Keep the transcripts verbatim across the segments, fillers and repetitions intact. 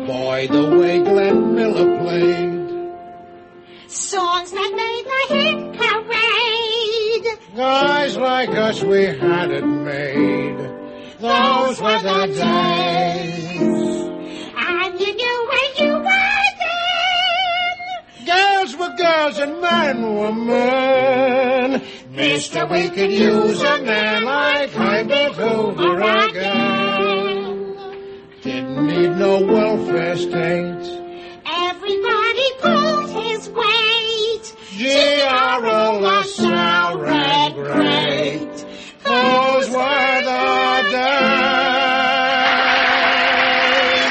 boy, the way Glenn Miller played. Songs that made the hit parade. Guys like us, we had it made. Those were the days. And you knew where you were then. Girls were girls and men were men. Mister, we could use a man like Herbert Hoover again. Didn't need no welfare state. Everybody pulled his weight. G R O LaSalle ran great. Those were the days.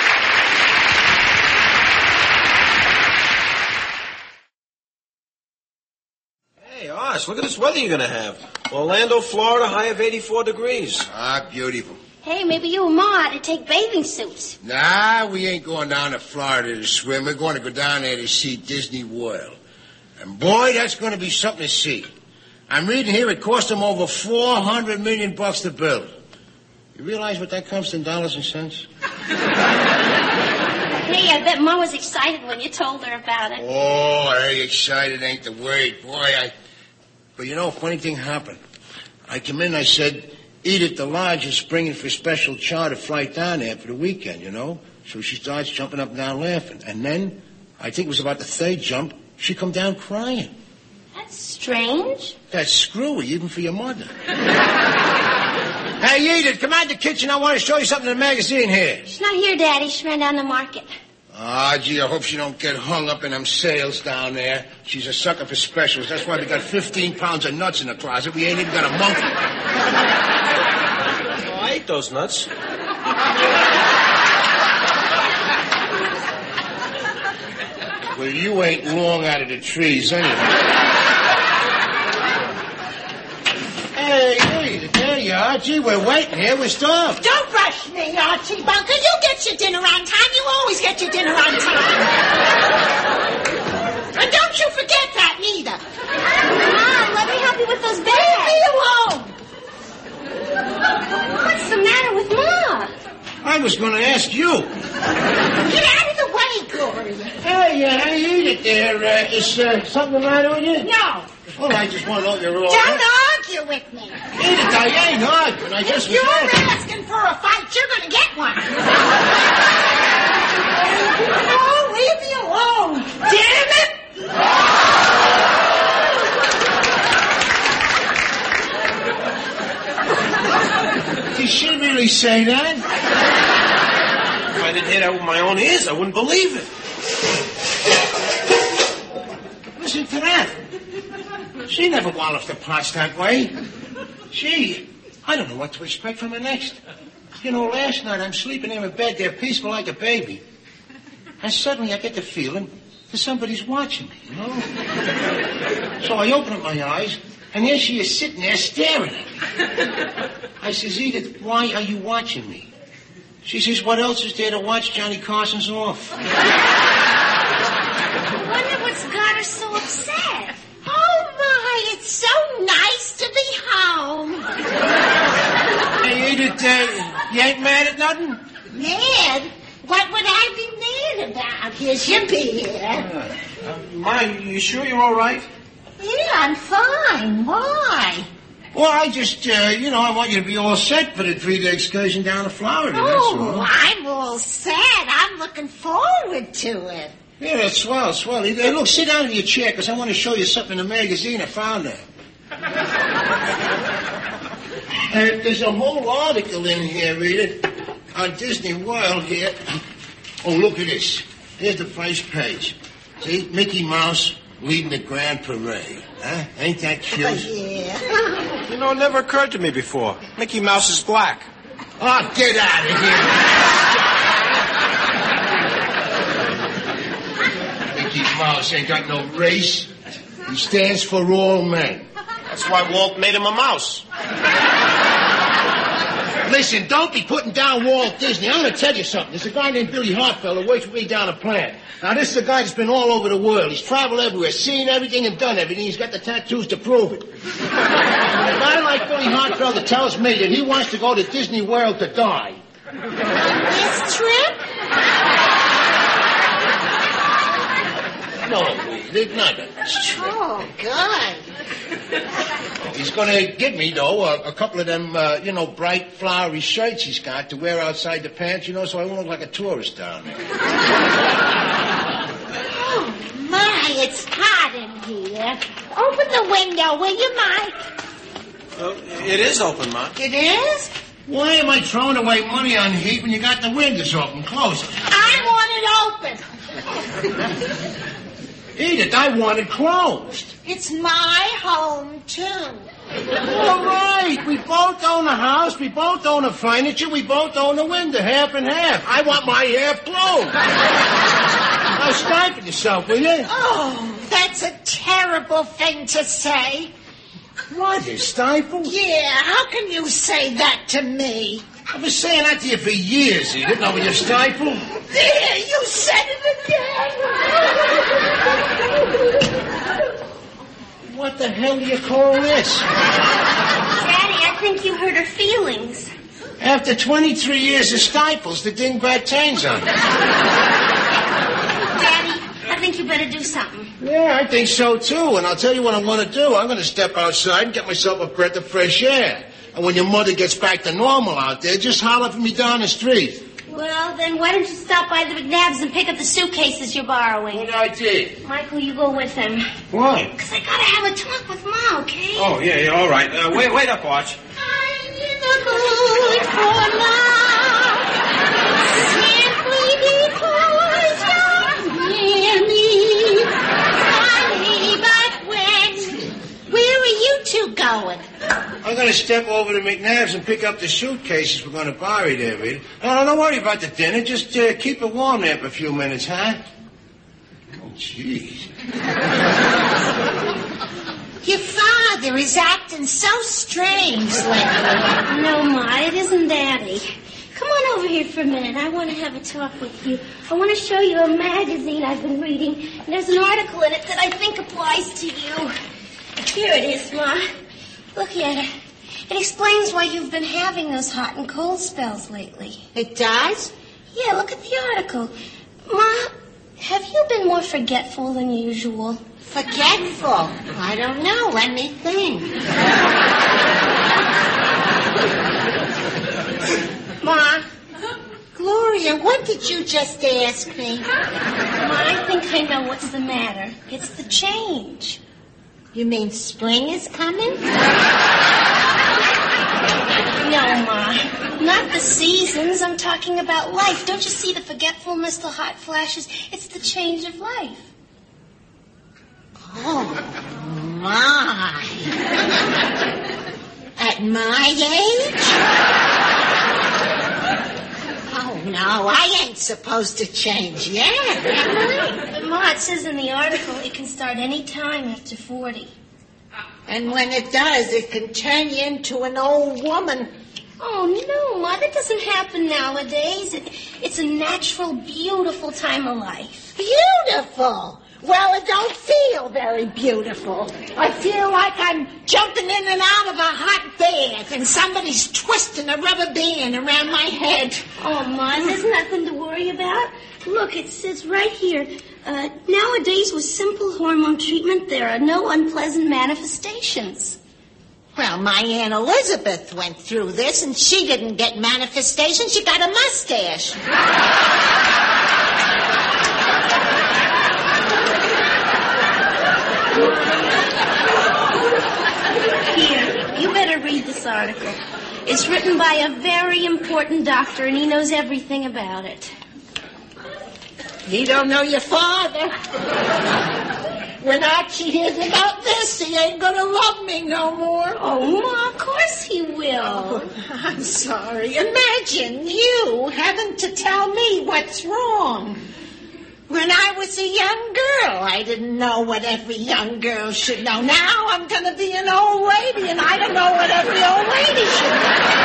Hey, Oz, look at this weather you're going to have. Orlando, Florida, high of eighty-four degrees. Ah, beautiful. Hey, maybe you and Ma ought to take bathing suits. Nah, we ain't going down to Florida to swim. We're going to go down there to see Disney World. And boy, that's going to be something to see. I'm reading here it cost them over four hundred million bucks to build. You realize what that comes to in dollars and cents? Hey, I bet Ma was excited when you told her about it. Oh, hey, excited ain't the word. Boy, I... But you know, a funny thing happened. I come in, I said, Edith, the lodge is springing for a special charter flight down there for the weekend, you know? So she starts jumping up and down laughing. And then, I think it was about the third jump, she come down crying. That's strange. That's screwy, even for your mother. Hey, Edith, come out the kitchen. I want to show you something in the magazine here. She's not here, Daddy. She ran down the market. Ah, gee, I hope she don't get hung up in them sales down there. She's a sucker for specials. That's why we got fifteen pounds of nuts in the closet. We ain't even got a monkey. Oh, I ate those nuts. Well, you ain't long out of the trees anyway. Hey, hey, there you are. Gee, we're waiting here. We're starved. Don't rush me, Archie Bunker. You get your dinner on time. You always get your dinner on time. And don't you forget that, neither. Mom, let me help you with those bags. Leave me alone. What's the matter with Ma? I was going to ask you. Get out of the way, Gloria. Hey, uh, hey, Edith there. Uh, is uh, something the matter with you? No. Oh, I just want to know you're all Don't right. argue with me. Edith, I ain't arguing. I just If you're was asking. asking for a fight, you're going to get one. Oh, leave me alone. Damn it. Did she really say that? If I didn't hear that with my own ears, I wouldn't believe it. Listen to that. She never walloped the pots that way. She, I don't know what to expect from her next. You know, last night I'm sleeping in bed there peaceful like a baby. And suddenly I get the feeling that somebody's watching me, you know? So I open up my eyes, and there she is sitting there staring at me. I says, Edith, why are you watching me? She says, what else is there to watch? Johnny Carson's off. I wonder what's got her so upset. Oh, my, it's so nice to be home. Hey, Edith, uh, you ain't mad at nothing? Mad? What would I be mad about? Here's your beer. Uh, uh, Ma, you sure you're all right? Yeah, I'm fine. Why? Well, I just, uh, you know, I want you to be all set for the three-day excursion down to Florida, that's Oh, all. I'm all set. I'm looking forward to it. Yeah, that's swell, swell. Hey, look, sit down in your chair, because I want to show you something in the magazine I found there. uh, there's a whole article in here, read it, on Disney World here. Oh, look at this. Here's the first page. See, Mickey Mouse leading the grand parade. Huh? Ain't that cute? Oh, yeah. You know, it never occurred to me before. Mickey Mouse is black. Oh, get out of here. Mickey Mouse ain't got no race. He stands for all men. That's why Walt made him a mouse. Listen, don't be putting down Walt Disney. I'm going to tell you something. There's a guy named Billy Hartfeld who works with me down a plant. Now, this is a guy that's been all over the world. He's traveled everywhere, seen everything and done everything. He's got the tattoos to prove it. A guy like Billy Hartfeld tells me that he wants to go to Disney World to die. On this trip? big nugget. Oh, good. He's going to give me, though, a, a couple of them, uh, you know, bright, flowery shirts he's got to wear outside the pants, you know, so I won't look like a tourist down there. Oh, my, it's hot in here. Open the window, will you, Mike? Well, it is open, Ma. It is? Why am I throwing away money on heat when you got the windows open? Close it. I want it open. Edith, I want it closed. It's my home, too. All right. We both own a house. We both own the furniture. We both own the window, half and half. I want my half closed. Now, stifle yourself, will you? Oh, that's a terrible thing to say. What, you stifle? Yeah, how can you say that to me? I've been saying that to you for years, Edith. Now, will you stifle? There, you said it again. What the hell do you call this? Daddy, I think you hurt her feelings. After twenty-three years of stifles, the dingbat turns on. Daddy, I think you better do something. Yeah, I think so, too. And I'll tell you what I'm going to do. I'm going to step outside and get myself a breath of fresh air. And when your mother gets back to normal out there, just holler for me down the street. Well, then why don't you stop by the McNabbs and pick up the suitcases you're borrowing? Good idea. Michael, you go with him. Why? Because I got to have a talk with Ma, okay? Oh, yeah, yeah, all right. Uh, wait, wait up, Arch. I'm in the mood for love, simply because you're near me. Honey, but when? Where are you two going? I'm going to step over to McNabb's and pick up the suitcases we're going to borrow there, Reed. No, don't worry about the dinner. Just uh, keep it warm there for a few minutes, huh? Oh, jeez. Your father is acting so strange lately. No, Ma, it isn't Daddy. Come on over here for a minute. I want to have a talk with you. I want to show you a magazine I've been reading. And there's an article in it that I think applies to you. Here it is, Ma. Look at it. It explains why you've been having those hot and cold spells lately. It does? Yeah, look at the article. Ma, have you been more forgetful than usual? Forgetful? I don't know. Let me think. Ma. Gloria, what did you just ask me? Ma, I think I know what's the matter. It's the change. You mean spring is coming? No, Ma. Not the seasons. I'm talking about life. Don't you see the forgetfulness, the hot flashes? It's the change of life. Oh, my. At my age? Oh, no, I ain't supposed to change yet, am I? But, Ma, it says in the article it can start any time after forty. And when it does, it can turn you into an old woman. Oh, no, Ma, that doesn't happen nowadays. It, it's a natural, beautiful time of life. Beautiful. Well, it don't feel very beautiful. I feel like I'm jumping in and out of a hot bath and somebody's twisting a rubber band around my head. Oh, Ma, there's nothing to worry about. Look, it says right here, uh, nowadays with simple hormone treatment, there are no unpleasant manifestations. Well, my Aunt Elizabeth went through this, and she didn't get manifestations. She got a mustache. Here, you better read this article. It's written by a very important doctor, and he knows everything about it. You don't know your father. When Archie hears about this, he ain't gonna love me no more. Oh, Ma, of course he will. Oh, I'm sorry. Imagine you having to tell me what's wrong. When I was a young girl, I didn't know what every young girl should know. Now I'm going to be an old lady, and I don't know what every old lady should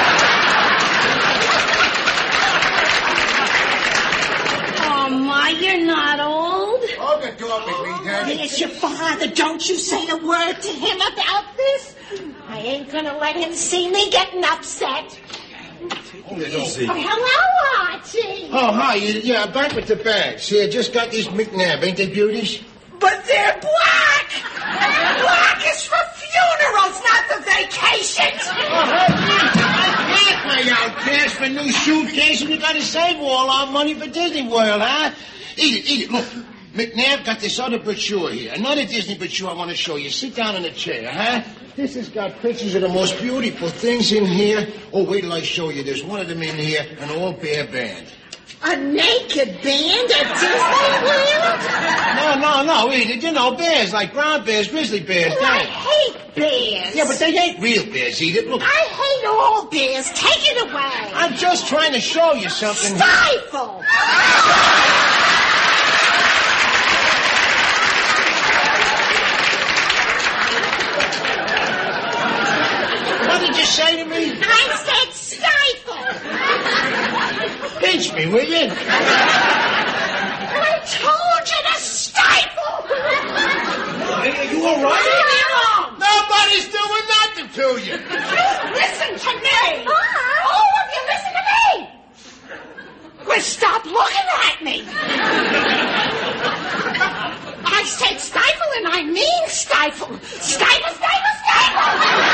know. Oh, Ma, you're not old. Hold the door with me, Daddy. There's your father. Don't you say a word to him about this. I ain't going to let him see me getting upset. Oh, hello, Archie. Oh, hi. Yeah, back with the bags. Here, just got these McNabb. Ain't they beauties? But they're black! Black is for funerals, not the vacations! I can't lay out cash for new suitcases. We gotta save all our money for Disney World, huh? Eat it, eat it. Look, McNabb got this other brochure here. Another Disney brochure I want to show you. Sit down in a chair, huh? This has got pictures of the most beautiful things in here. Oh, wait till I show you. There's one of them in here, an all-bear band. A naked band at Disney World? No, no, no, Edith. You know, bears like brown bears, grizzly bears. Oh, I hate bears. Yeah, but they ain't real bears, Edith. Look. I hate all bears. Take it away. I'm just trying to show you something. Stifle! What did you say to me? I said stifle. Pinch me, will you? I told you to stifle. Hey, are you all right? Leave me alone. Nobody's doing nothing to you. You listen to me. All of you listen to me. Well, stop looking at me. I said stifle and I mean stifle. Stifle, stifle, stifle.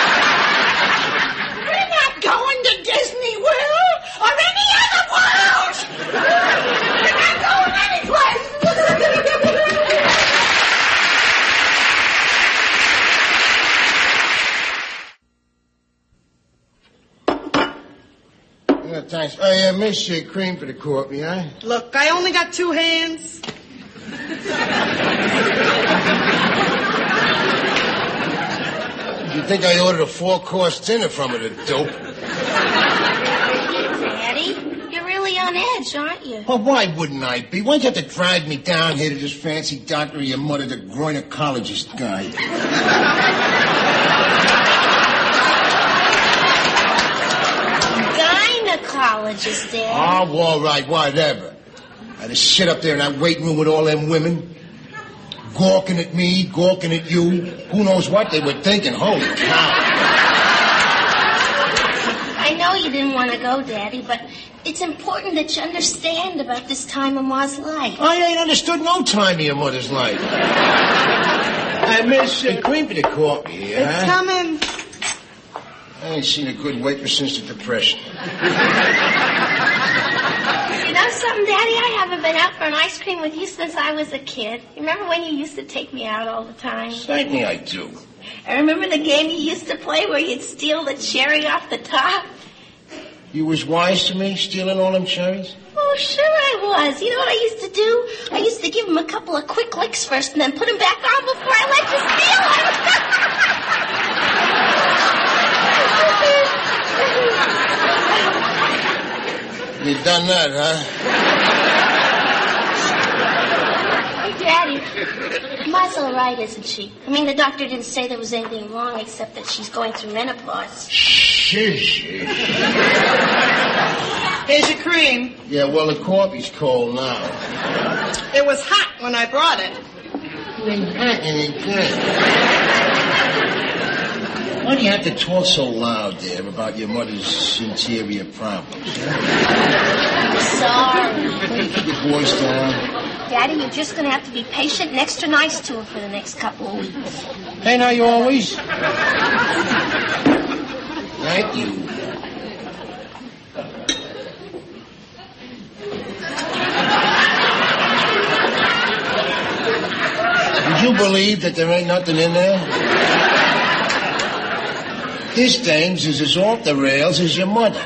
We're not going to Disney World or any other world. We're not going anyplace. Yeah, thanks. Hey, uh, Miss uh, Cream for the coffee, huh? Look, I only got two hands. You think I ordered a four-course dinner from her, the dope? Daddy, you're really on edge, aren't you? Well, why wouldn't I be? Why'd you have to drag me down here to this fancy doctor of your mother, the gynecologist guy? Gynecologist, Dad. Oh, all right, whatever. I had to sit up there in that waiting room with all them women, gawking at me, gawking at you. Who knows what they were thinking? Holy cow. I know you didn't want to go, Daddy, but it's important that you understand about this time of Ma's life. I ain't understood no time of your mother's life. uh, Miss uh, Cream for the coffee here, It's huh? coming. I ain't seen a good waitress since the Depression. You know something, Daddy? I haven't been out for an ice cream with you since I was a kid. Remember when you used to take me out all the time? Certainly I do. I remember the game you used to play where you'd steal the cherry off the top. You was wise to me, stealing all them cherries? Oh, sure I was. You know what I used to do? I used to give him a couple of quick licks first and then put him back on before I let you steal him. You done that, huh? Hey, Daddy, Ma's all right, isn't she? I mean, the doctor didn't say there was anything wrong except that she's going through menopause. Shish. Here's your cream. Yeah, well, the coffee's cold now. It was hot when I brought it. It ain't hot, it ain't good. Why do you have to talk so loud there about your mother's interior problems? I'm sorry. Keep your voice down. Daddy, you're just going to have to be patient and extra nice to her for the next couple of weeks. Ain't I always? Thank you. Would you believe that there ain't nothing in there? This dame's is as off the rails as your mother.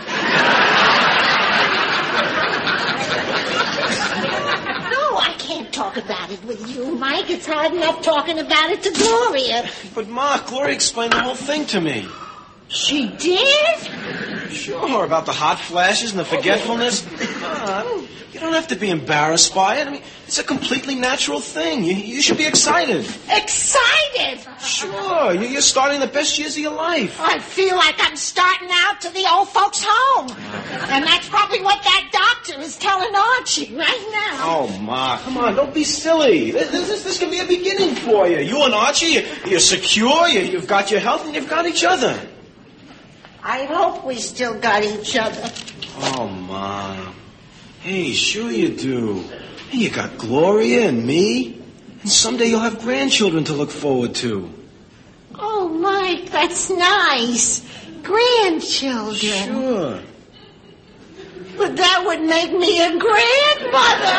Talk about it with you, Mike. It's hard enough talking about it to Gloria. But, Ma, Gloria explained the whole thing to me. She did? Sure, about the hot flashes and the forgetfulness. Ma, I don't, you don't have to be embarrassed by it. I mean, it's a completely natural thing. You, you should be excited. Excited? Sure, you- you're starting the best years of your life. I feel like I'm starting out to the old folks' home. And that's probably what that doctor is telling Archie right now. Oh, Ma, come on, don't be silly. This, this, this can be a beginning for you. You and Archie, you're secure, you, you've got your health, and you've got each other. I hope we still got each other. Oh, Ma. Hey, sure you do. Hey, you got Gloria and me. And someday you'll have grandchildren to look forward to. Oh, Mike, that's nice. Grandchildren. Sure. But that would make me a grandmother.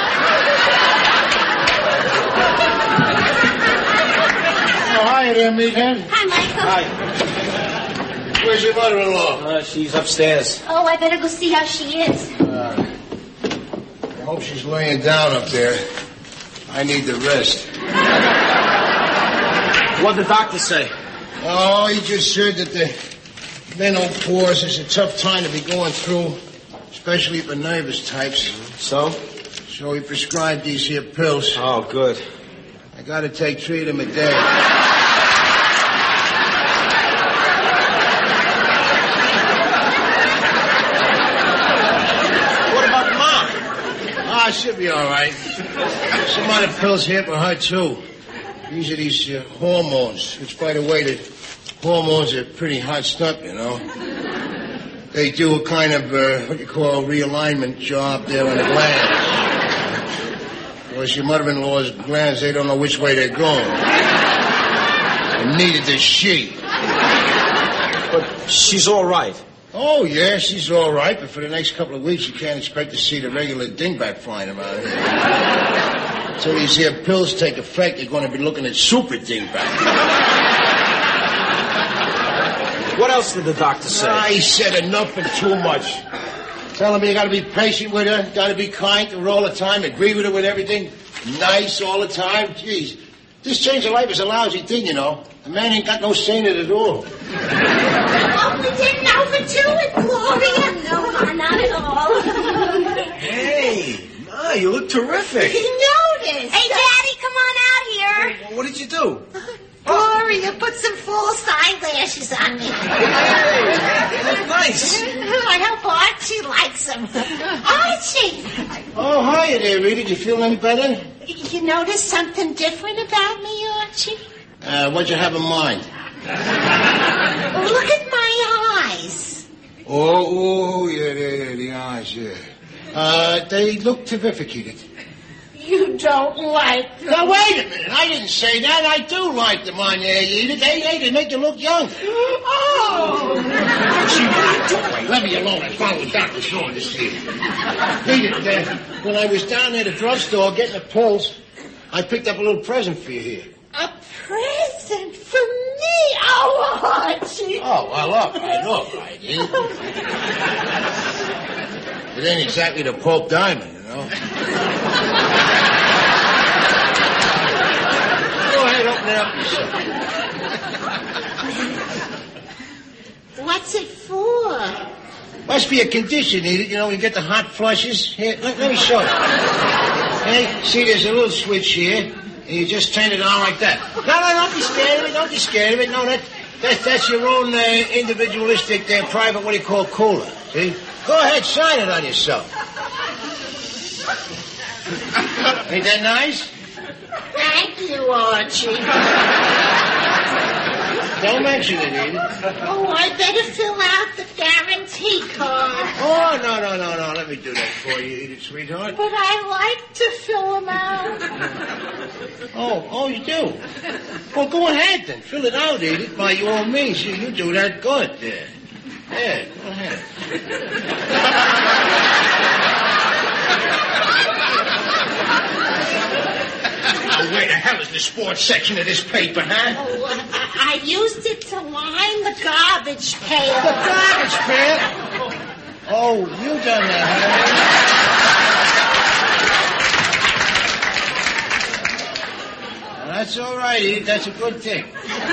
Oh, hi there, meathead. Hi, Michael. Hi. Where's your mother-in-law? Uh, she's upstairs. Oh, I better go see how she is. Uh, I hope she's laying down up there. I need the rest. What'd the doctor say? Oh, he just said that the menopause is a tough time to be going through, especially for nervous types. So? So he prescribed these here pills. Oh, good. I gotta take three of them a day. What about Mom? Ah, she'll be all right. Some other pills here for her, too. These are these uh, hormones, which, by the way, the hormones are pretty hot stuff, you know. They do a kind of, uh, what you call, realignment job there on the glands. Of course, your mother-in-law's glands, they don't know which way they're going. And neither does she. But she's all right. Oh, yeah, she's all right, but for the next couple of weeks, you can't expect to see the regular dingbat flying around here. Until these here pills take effect, you're going to be looking at super dingbat. What else did the doctor say? Ah, he said enough and too much. Tell him you got to be patient with her, got to be kind to her all the time, agree with her with everything, nice all the time. Jeez, this change of life is a lousy thing, you know. A man ain't got no say in it at all. Oh, we didn't overdo it, Gloria. No, not at all. Hey, Ma, you look terrific. He noticed. Hey, Daddy, come on out here. Well, what did you do? Gloria, put some false eyelashes on me. Hey, you look nice. I hope Archie likes them. Archie! Oh, hiya there, Rita. Did you feel any better? You notice something different about me, Archie? Uh, what'd you have in mind? Look at my eyes. Oh, oh, yeah, yeah, yeah, the eyes, yeah. Uh, they look terrific, Edith. You don't like them. Now, wait a minute. I didn't say that. I do like them on there, Edith. They, they, they make you look young. Oh! Wait, let me alone. I follow the doctor showing this here. Edith, uh, when I was down there at the drugstore getting the pills, I picked up a little present for you here. A present for me? Oh, Archie. Oh, well, look, right, look, right, Edith. It ain't exactly the Pope Diamond, you know. Go ahead, open it up yourself. What's it for? Must be a condition, Edith. You know, when you get the hot flushes. Here, let, let me show you. Hey, see, there's a little switch here, and you just turn it on like that. No, no, don't be scared of it. Don't be scared of it. No, that, that that's your own uh, individualistic, uh, private, what do you call, cooler. See? Go ahead, shine it on yourself. Ain't that nice? Thank you, Archie. Don't mention it, Edith. Oh, I better fill out the guarantee card. Oh, no, no, no, no. Let me do that for you, Edith, sweetheart. But I like to fill them out. Oh, oh, you do? Well, go ahead then. Fill it out, Edith, by your means. You, you do that good there. Yeah, go ahead. Oh, where the hell is the sports section of this paper, huh? Oh, uh, I, I used it to line the garbage pail. The garbage pail? Oh, you done that, huh? Well, that's all right, Edith. That's a good thing.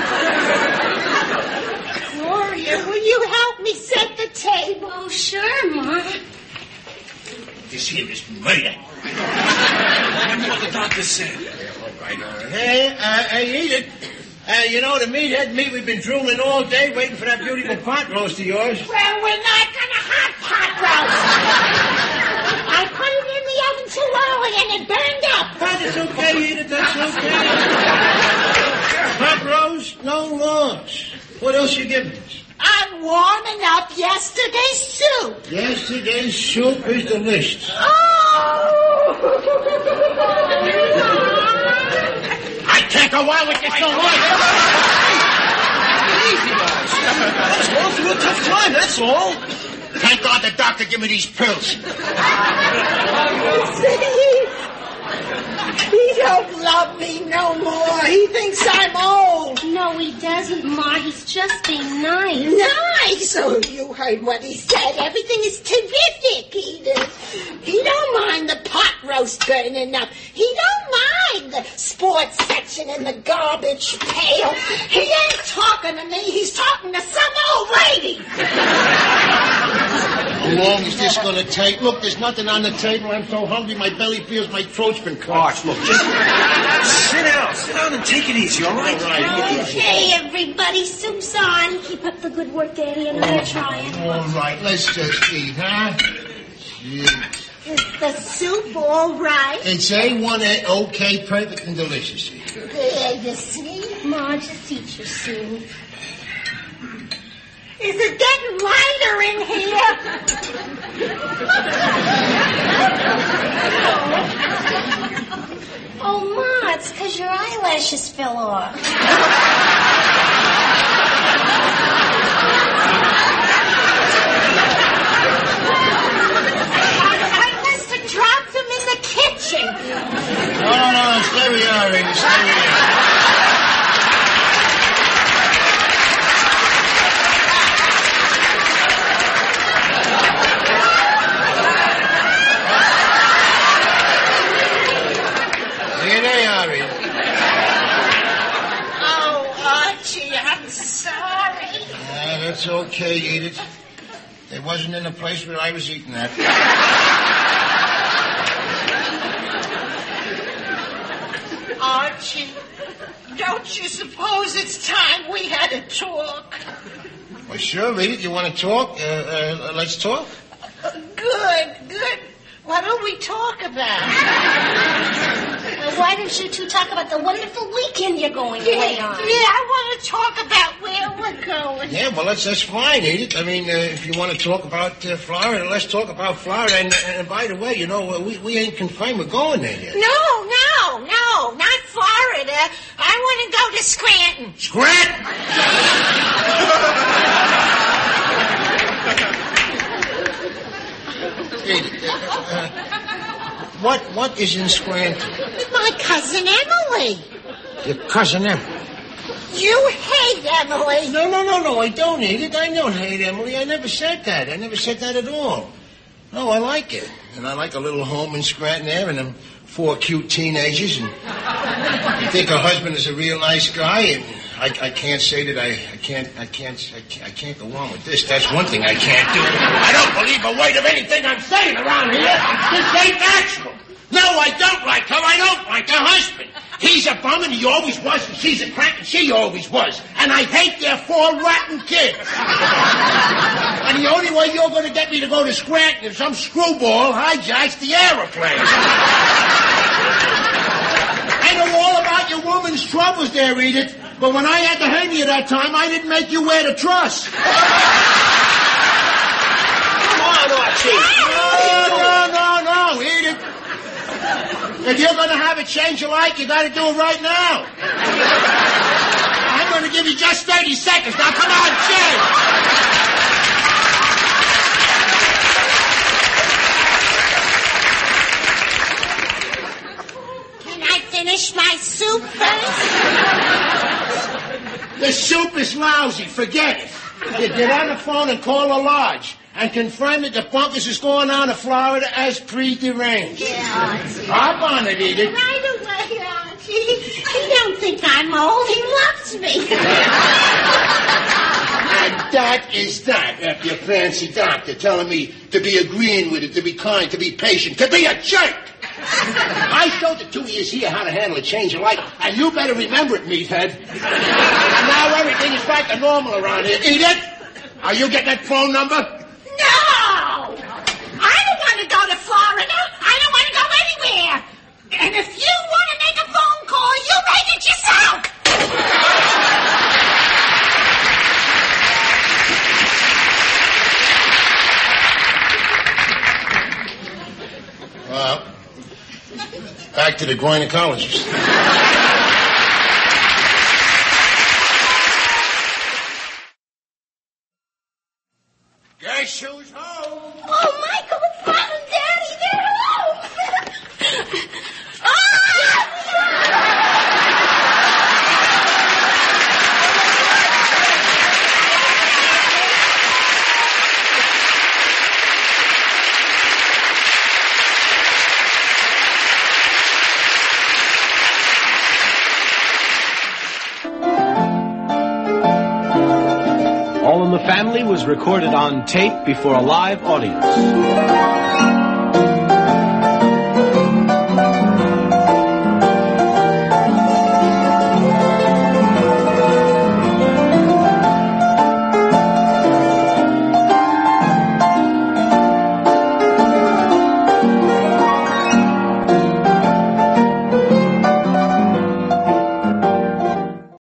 Gloria, will you help me set the table? Oh, sure, Ma. This here is murder. What the doctor said. All right, all right. Hey, uh, hey, Edith. Uh, you know, the meathead meat, we've been drooling all day waiting for that beautiful pot roast of yours. Well, we're not gonna hot pot roast. I put it in the oven too early and it burned up. But it's okay, Edith. That's okay. Pot roast, no loss. What else you giving us? I'm warming up yesterday's soup. Yesterday's soup is delicious. Oh! go on with this so long. Easy, guys. I was going through a tough time, that's all. Thank God the doctor gave me these pills. He don't love me no more. He thinks I'm old. No, he doesn't, Ma. He's just being nice. Nice. Oh, you heard what he said. Everything is terrific, Edith. He don't mind the pot roast burning up. He don't mind the sports section and the garbage pail. He ain't talking to me. He's talking to some old lady. How long is this going to take? Look, there's nothing on the table. I'm so hungry. My belly feels my throat's been cut. Arch, look, just sit down. Sit down and take it easy, all right? All right. Okay, everybody, soup's on. Keep up the good work, Daddy, and we're trying. All right, let's just eat, huh? Yeah. Is the soup all right? It's A one, A, okay, perfect and delicious. There you see. Ma, just eat your soup. Is it getting lighter in here? Oh, Ma, it's because your eyelashes fell off. I must have dropped them in the kitchen. No, no, no, stay where you are, Amy, stay where you are. Here they are, Edith. Oh, Archie, I'm sorry. Ah, that's okay, Edith. It wasn't in the place where I was eating that. Archie, don't you suppose it's time we had a talk? Well, sure, Edith. You want to talk? Uh, uh, let's talk. Uh, good, good. What will we talk about? Uh, why don't you two talk about the wonderful weekend you're going away on? Yeah, I want to talk about where we're going. Yeah, well, that's, that's fine, Edith. I mean, uh, if you want to talk about uh, Florida, let's talk about Florida. And, and by the way, you know, uh, we, we ain't confirmed we're going there yet. No, no, no, not Florida. I want to go to Scranton. Scranton? Edith, uh, uh, what, what is in Scranton? My cousin Emily. Your cousin Emily. You hate Emily. No, no, no, no, I don't hate it. I don't hate Emily. I never said that. I never said that at all. No, I like it. And I like a little home in Scranton there and them four cute teenagers. And I think her husband is a real nice guy. And I, I can't say that I, I can't, I can't, I can't, I can't go on with this. That's one thing I can't do. I don't believe a word of anything I'm saying around here. This ain't natural. No, I don't like her. I don't like her husband. He's a bum and he always was, and she's a crank and she always was. And I hate their four rotten kids. And the only way you're going to get me to go to Scranton is some screwball hijacks the aeroplane. I know all about your woman's troubles there, Edith. But when I had the hernia that time, I didn't make you wear the truss. Come on, Archie. No, no, no, no, Edith. If you're going to have a change of life, you got to do it right now. I'm going to give you just thirty seconds. Now, come on, change. Can I finish my soup first? The soup is lousy. Forget it. You get on the phone and call a lodge and confirm that the bunkers is going on to Florida as pre-deranged. Yeah, Archie. Hop on it, Edith. Right away, Archie. He don't think I'm old. He loves me. And that is that, after your fancy doctor telling me to be agreeing with it, to be kind, to be patient, to be a jerk. I showed the two of you here how to handle a change of life, and you better remember it, meathead. And now everything is back to normal around here. Edith, are you getting that phone number? No! I don't want to go to Florida. I don't want to go anywhere. And if you want to make a phone call, you make it yourself. Well, back to the gynecologist. shoes home. Oh, Michael, it's Mom and Daddy. They're home. Ah! All in the Family was recorded on tape before a live audience.